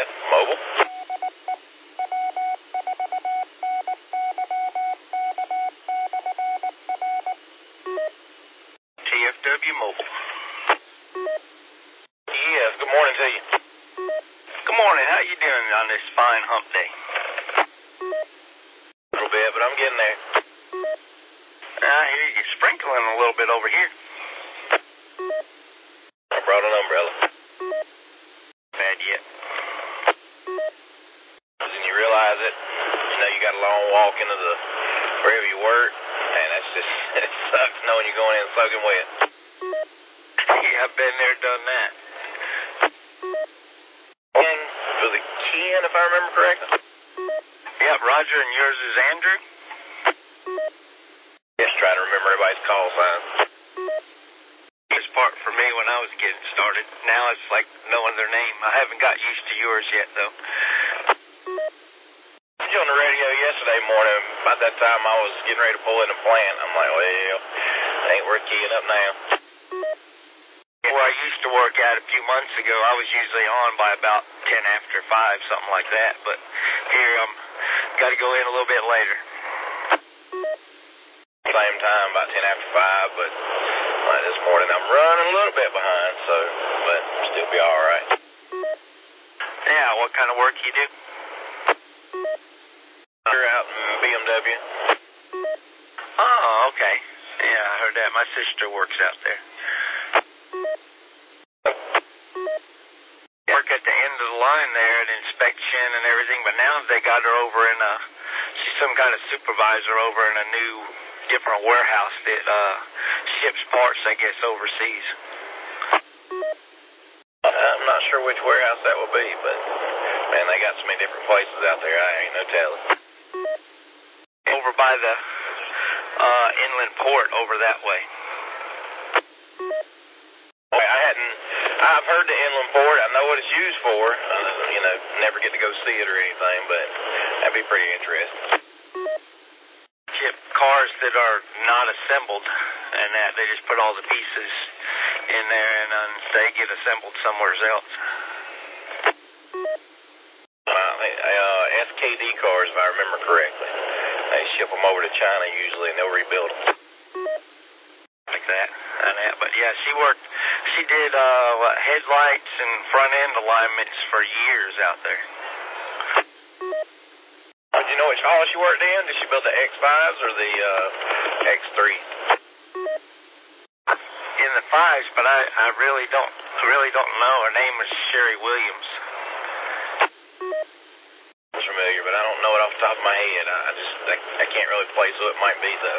again. Mobile. TFW Mobile. Yes, good morning to you. Good morning. How you doing on this fine hump day? A little bit, but I'm getting there. I hear you sprinkling a little bit over here. I brought an umbrella. Bad yet. When you realize it, you know you got a long walk into the wherever you work, and that's just, it sucks knowing you're going in soaking wet. Yeah, I've been there, done that. And was it Ken, if I remember correctly? Yep, Roger, and yours is Andrew? Just trying to remember everybody's call signs. This part for me when I was getting started. Now it's like knowing their name. I haven't got used to yours yet, though. I was on the radio yesterday morning. About that time, I was getting ready to pull in a plant. I'm like, well, it ain't worth keying up now. Where I used to work at a few months ago, I was usually on by about 10 after 5, something like that. But here, got to go in a little bit later. Same time, about 10 after 5, but this morning I'm running a little bit behind, but still be all right. Yeah, what kind of work you do? You're out in BMW. Oh, okay. Yeah, I heard that. My sister works out there. Work at the end of the line there at inspection and everything, but now they got her over in she's some kind of supervisor over in a new, different warehouse that ships parts, I guess, overseas. I'm not sure which warehouse that will be, but man, they got so many different places out there, I ain't no telling. Over by the inland port over that way. I've heard the inland port. I know what it's used for. Never get to go see it or anything, but that'd be pretty interesting. Ship cars that are not assembled, and that they just put all the pieces in there, and they get assembled somewhere else. SKD cars, if I remember correctly. They ship them over to China usually, and they'll rebuild them. Like that. But yeah, she did headlights and front end alignments for years out there. Do you know which hall she worked in? Did she build the X5s or the X3? In the 5s, but I really don't know. Her name was Sherry Williams. It's familiar, but I don't know it off the top of my head. I can't really place who it might be though.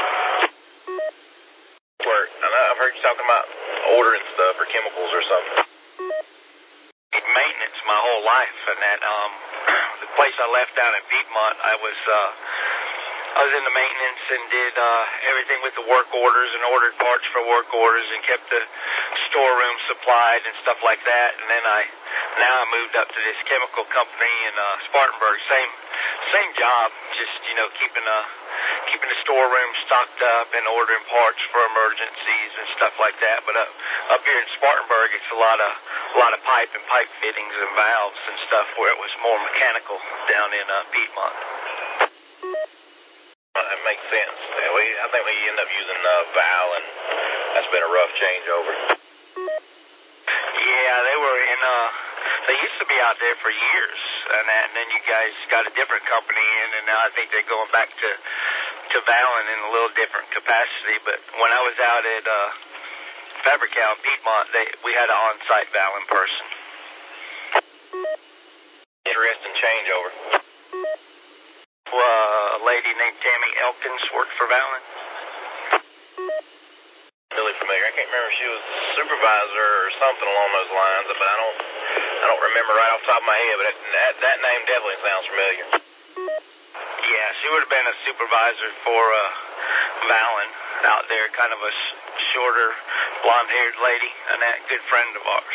I've heard you talking about ordering stuff or chemicals or something. Maintenance my whole life, and that the place I left down in Piedmont, I was in the maintenance and did everything with the work orders and ordered parts for work orders and kept the storeroom supplied and stuff like that. And then now I moved up to this chemical company in Spartanburg. Same job, just keeping the storeroom stocked up and ordering parts for emergencies and stuff like that. But up here in Spartanburg, it's a lot of pipe and pipe fittings and valves and stuff, where it was more mechanical down in Piedmont. That makes sense. I think we end up using Val, and that's been a rough changeover. Yeah, they were in. They used to be out there for years, and then you guys got a different company in, and now I think they're going back to Valen in a little different capacity. But when I was out at Fabrical in Piedmont, we had an on-site Valen person. Interesting changeover. A lady named Tammy Elkins worked for Valen. Really familiar. I can't remember if she was a supervisor or something along those lines, but I don't remember right off the top of my head. But that name definitely sounds familiar. Yeah, she would have been a supervisor for Valen out there, kind of a shorter, blonde-haired lady, and that good friend of ours.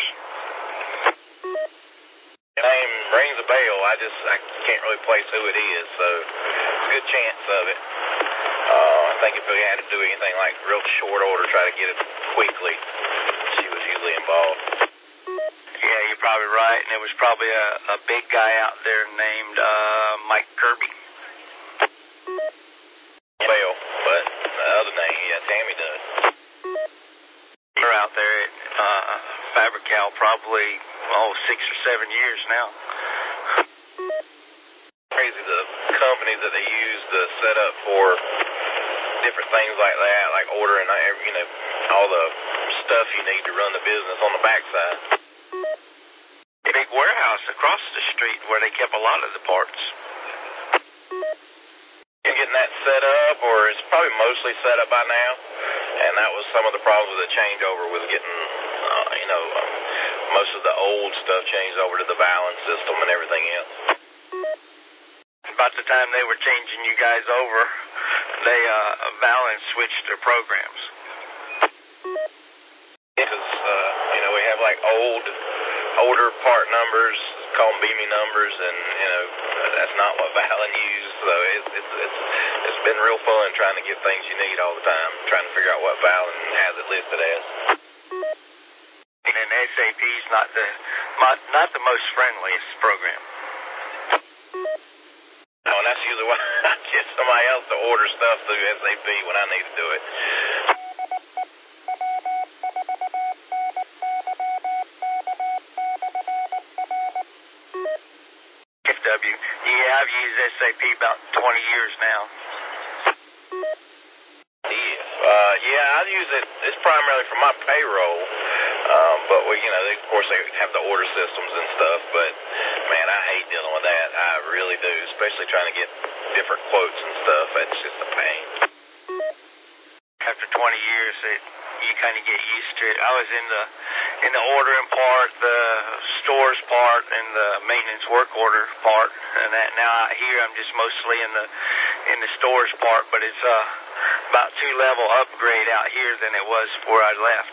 The name rings a bell. I can't really place who it is, so it's a good chance of it. I think if we had to do anything like real short order, try to get it quickly, she was usually involved. Yeah, you probably right, and it was probably a big guy out there named Mike Kirby. Well, but the other name, yeah, Tammy does. We're out there at Fabri-Kal probably 6 or 7 years now. Crazy the companies that they use to set up for different things like that, like ordering, all the stuff you need to run the business on the backside. A big warehouse across the street where they kept a lot of the parts. Getting that set up, or it's probably mostly set up by now, and that was some of the problems with the changeover, was getting, most of the old stuff changed over to the balance system and everything else. About the time they were changing you guys over, they balance switched their programs. Because, we have like older part numbers, call them BME numbers, and, that's not what Valen used, so it's been real fun trying to get things you need all the time, trying to figure out what Valen has it listed as. And SAP's not the most friendliest program. No, and that's usually why I get somebody else to order stuff through SAP when I need to do it. FW. Yeah, I've used SAP about 20 years now. Yeah, I use it. It's primarily for my payroll, but of course they have the order systems and stuff. But man, I hate dealing with that. I really do, especially trying to get different quotes and stuff. It's just a pain. After 20 years, you kind of get used to it. I was in the ordering part, the stores part, and the maintenance work order part, and that now out here I'm just mostly in the stores part, but it's about 2-level upgrade out here than it was before I left.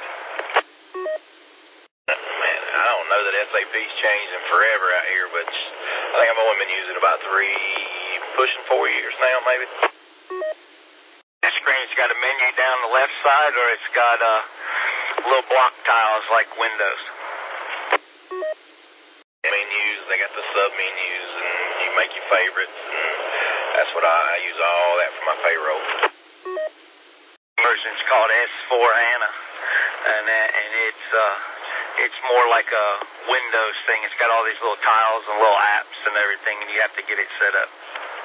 Man, I don't know that SAP's changing forever out here, but I think I've only been using it about 3, pushing 4 years now, maybe. The screen's got a menu down the left side, or it's got little block tiles like Windows. Menus, they got the sub-menus, and you make your favorites, and that's what I use all that for my payroll. Version's called S4 HANA, and it's more like a Windows thing. It's got all these little tiles and little apps and everything, and you have to get it set up.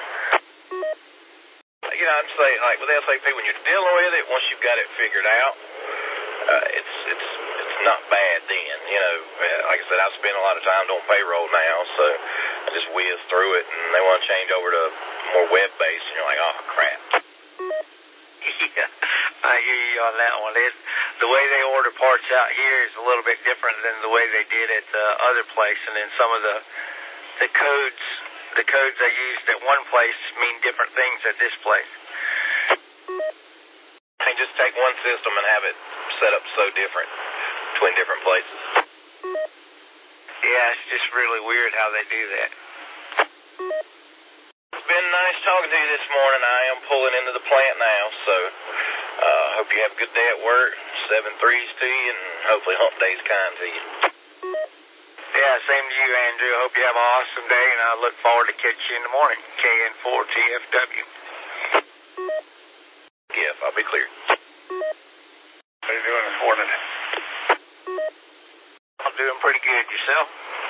I'd say, like with SAP, when you're dealing with it, once you've got it figured out, it's not bad then. Like I said, I spend a lot of time doing payroll now, so I just whiz through it, and they want to change over to more web-based, and you're like, oh, crap. Yeah, I hear you on that one. The way they order parts out here is a little bit different than the way they did at the other place, and then some of the codes I used at one place mean different things at this place. They just take one system and have it set up so different between different places. Yeah, it's just really weird how they do that. It's been nice talking to you this morning. I am pulling into the plant now, so hope you have a good day at work. 7 threes to you, and hopefully hump day's kind to you. Yeah, same to you, Andrew. I hope you have an awesome day, and I look forward to catching you in the morning. KN4TFW. Yeah, I'll be clear. How are you doing this morning? I'm doing pretty good. Yourself?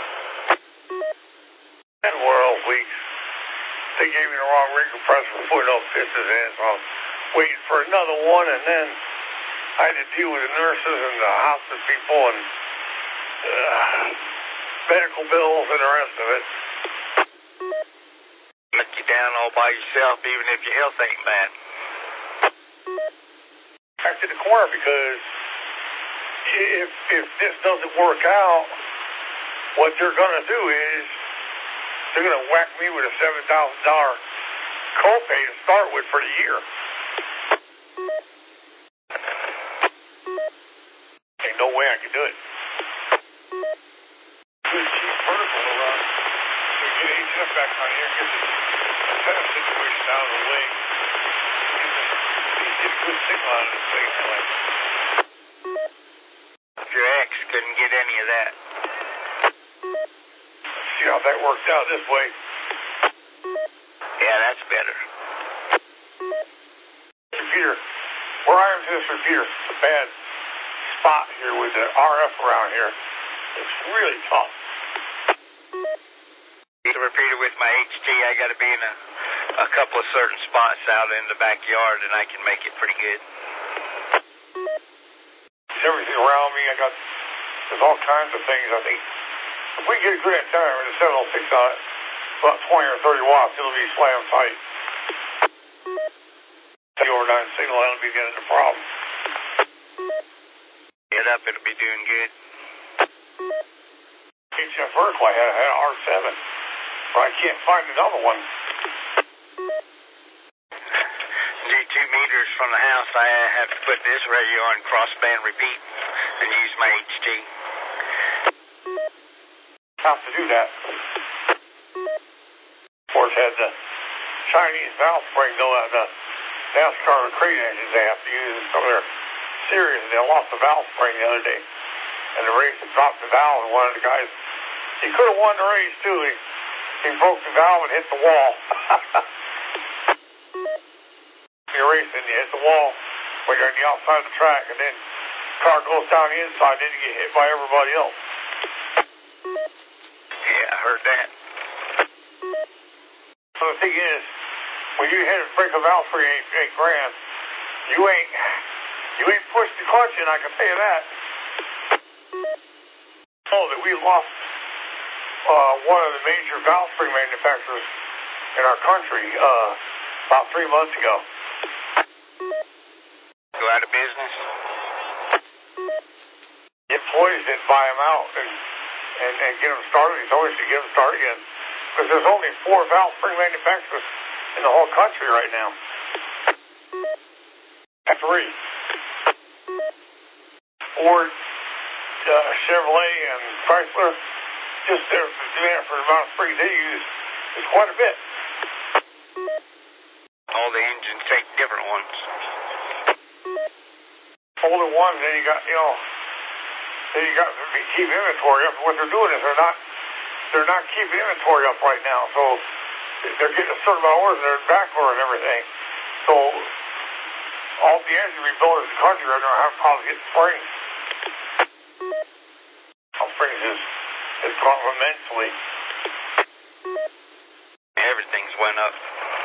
And world, they gave me the wrong ring compressor for putting those pistons in, so I was waiting for another one, and then I had to deal with the nurses and the hospice people and medical bills and the rest of it. Let you down all by yourself, even if your health ain't bad. Back to the corner, because if this doesn't work out, what they're going to do is they're going to whack me with a $7,000 copay to start with for the year. Ain't no way I can do it. Good chief vertical to run. We get HF back on here, get the antenna situation out of the way. Get a good signal out of this thing anyway. Your ex couldn't get any of that. see how that works out this way. Yeah, that's better. Repeater. Where I am to this repeater, it's a bad spot here with the RF around here. It's really tough. The repeater with my HT, I got to be in a couple of certain spots out in the backyard, and I can make it pretty good. Everything around me, there's all kinds of things. I think if we get a good antenna with a 706 on it, about 20 or 30 watts, it'll be slam tight. The overnight signal, that'll be getting the problem. Get up, it'll be doing good. HF vertical, I had an R7, but I can't find another one. 2 meters from the house, I have to put this radio on crossband repeat and use my HT. Have to do that. Of course, had the Chinese valve spring, though, the NASCAR and crate engines they have to use in some of their series, and they lost the valve spring the other day. And the race dropped the valve, and one of the guys, he could have won the race, too. He broke the valve and hit the wall. You're racing, you hit the wall when you're on the outside of the track, and then the car goes down the inside, then you get hit by everybody else. Yeah, I heard that. So the thing is, when you hit a break a valve for $8 grand, you ain't pushed the clutch in, I can tell you that. Oh, that we lost one of the major valve spring manufacturers in our country about 3 months ago. Go out of business? The employees didn't buy them out and get them started. He's always to get them started again. Because there's only 4 valve spring manufacturers in the whole country right now. 3. Ford, Chevrolet, and Chrysler, just their demand for the amount of springs they use is quite a bit. All the engines take different ones. Older ones, then you got to keep inventory up. What they're doing is they're not keeping inventory up right now. So they're getting a certain amount of orders and they're back order and everything. So all the engine rebuilders in the country right now have problems getting springs. Springs is gone immensely. Everything's went up.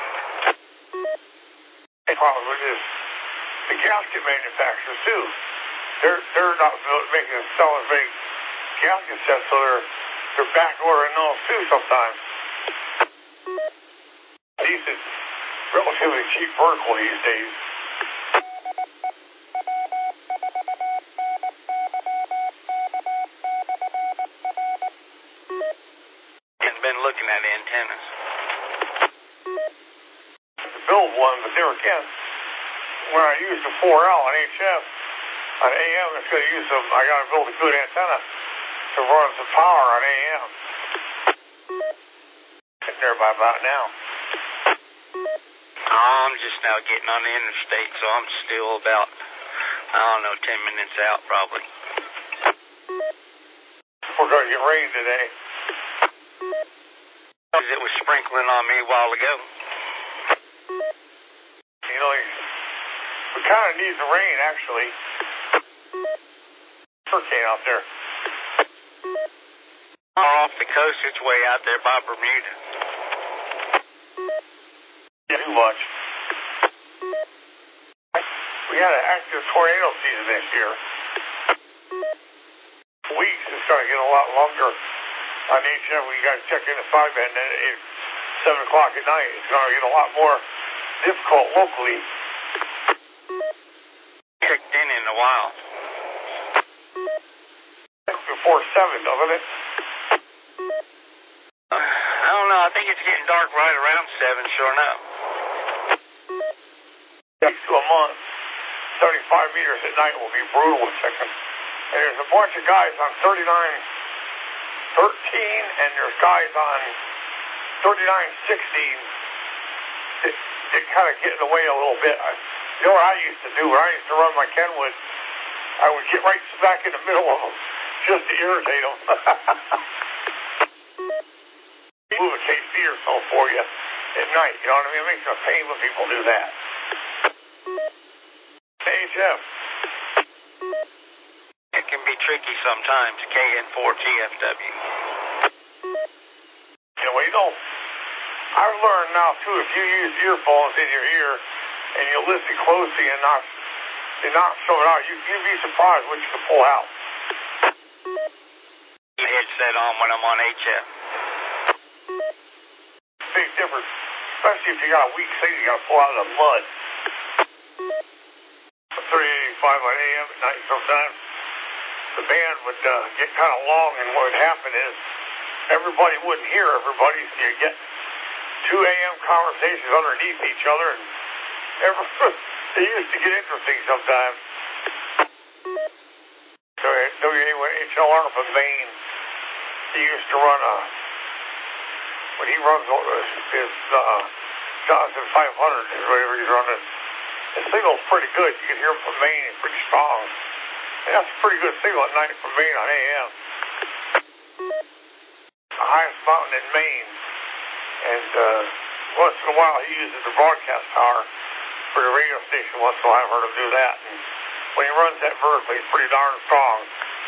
The problem with this, the gasket manufacturers too. They're not selling as many gasket sets, so they're back ordering those too sometimes. These is relatively cheap vertical these days. I've been looking at antennas. To build one, but there again, when I use the 4L on HF, on AM, it's going to use them. I got to build a good antenna to run some power on AM. Getting there by about now. I'm just now getting on the interstate, so I'm still about, 10 minutes out probably. We're going to get rain today. It was sprinkling on me a while ago. We kind of need the rain, actually. Hurricane out there. Off the coast, it's way out there by Bermuda. Too much. We had an active tornado season this year. Weeks, it's going to get a lot longer. On HF, we got to check in the sideband, and at 7 o'clock at night, it's going to get a lot more difficult locally. Checked in a while. Before 7, doesn't it? I don't know. I think it's getting dark right around 7, sure enough. To a month, 75 meters at night will be brutal with checking. And there's a bunch of guys on 3913, and there's guys on 3916 that kind of get in the way a little bit. You know what I used to do? When I used to run my Kenwood, I would get right smack in the middle of them just to irritate them. move a KC or so for you at night. You know what I mean? It makes a pain when people do that. HF. It can be tricky sometimes, KN4TFW. I've learned now, too, if you use earphones in your ear and you listen closely and not show it out, you'd be surprised what you can pull out. Headset on when I'm on HF. Big difference, especially if you got a weak signal, you got to pull out of the mud. 3885 on AM at night sometimes. The band would get kind of long, and what would happen is everybody wouldn't hear everybody, so you get 2 AM conversations underneath each other, and it used to get interesting sometimes. So WAHL Arnold from Maine, he used to run when he runs his Johnson 500 or whatever he's running, his signal's pretty good. You can hear him from Maine, it's pretty strong. And that's a pretty good signal at night from Maine on AM. The highest mountain in Maine. And once in a while he uses the broadcast tower for the radio station. Once in a while I've heard him do that. And when he runs that vertically, he's pretty darn strong.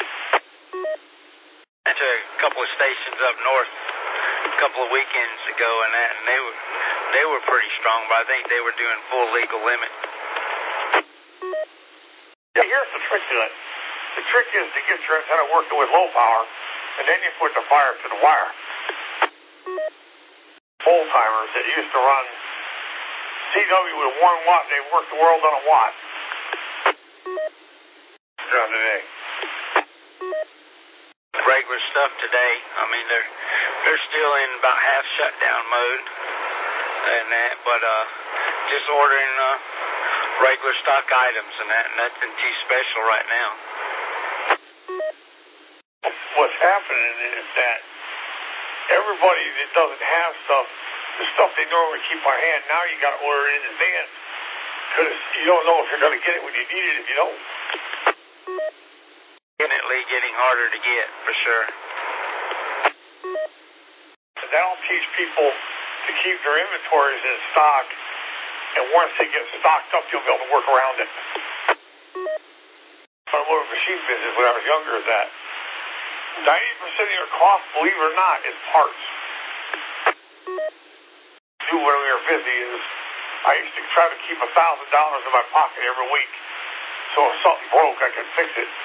I went to a couple of stations up north a couple of weekends ago, and they were pretty strong, but I think they were doing full legal limit. Yeah, here's the trick to it. The trick is to get your antenna working with low power, and then you put the fire to the wire. Old timers that used to run CW with 1 watt, they worked the world on a watt. Done today. Regular stuff today. I mean, they're still in about half shutdown mode, and that, but just ordering regular stock items and that. Nothing too special right now. What's happening is that everybody that doesn't have stuff, the stuff they normally keep on hand, now you got to order it in advance because you don't know if you're going to get it when you need it if you don't. Definitely getting harder to get, for sure. That'll teach people to keep their inventories in stock, and once they get stocked up, you'll be able to work around it. Automotive machine business, when I was younger, is that 90% of your cost, believe it or not, is parts. Do when we were busy is I used to try to keep $1,000 in my pocket every week, so if something broke, I could fix it.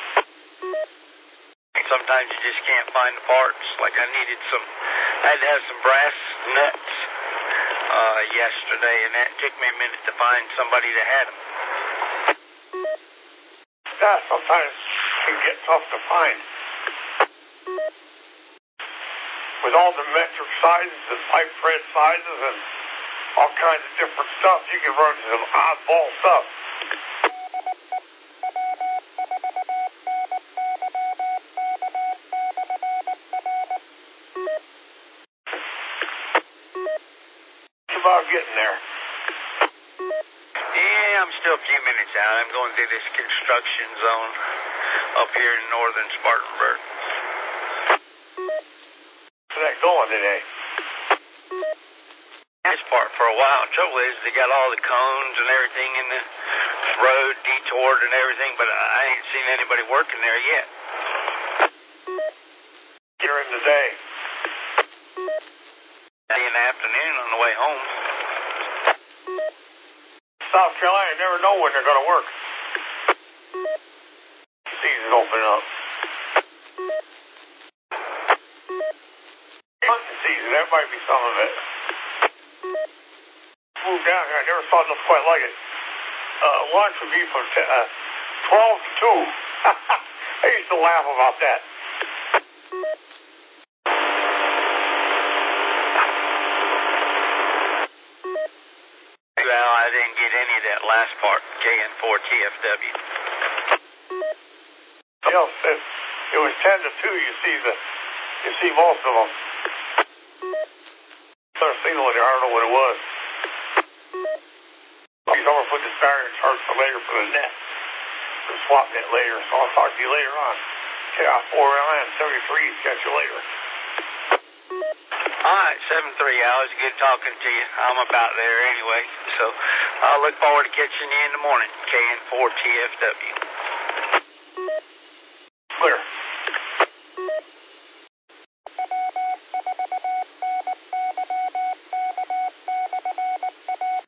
Sometimes you just can't find the parts. Like I had to have some brass nuts yesterday, and that took me a minute to find somebody that had them. Yeah, sometimes it can get tough to find. With all the metric sizes and pipe thread sizes and all kinds of different stuff, you can run some oddball stuff. About getting there. Yeah, I'm still a few minutes out. I'm going through this construction zone up here in northern Spartanburg. How's that going today? This part for a while. Trouble is, they got all the cones and everything in the road detoured and everything, but I ain't seen anybody working there yet. During the day. In the afternoon on the way home. South Carolina, never know when they're going to work. Season open up. Hunting season, that might be some of it. Moved down here, I never saw nothing quite like it. Lunch would be from 12 to 2. I used to laugh about that. Well, I didn't get any of that last part, KN4TFW. Yes, it was 10 to 2. You see most of them. There's a signal in there. I don't know what it was. He's over put this barrier charge for later for the net. For the swap net later. So I'll talk to you later on. KI4LN 73. Catch you later. All right, 7-3. Always good talking to you. I'm about there anyway. So I'll look forward to catching you in the morning, KN4TFW.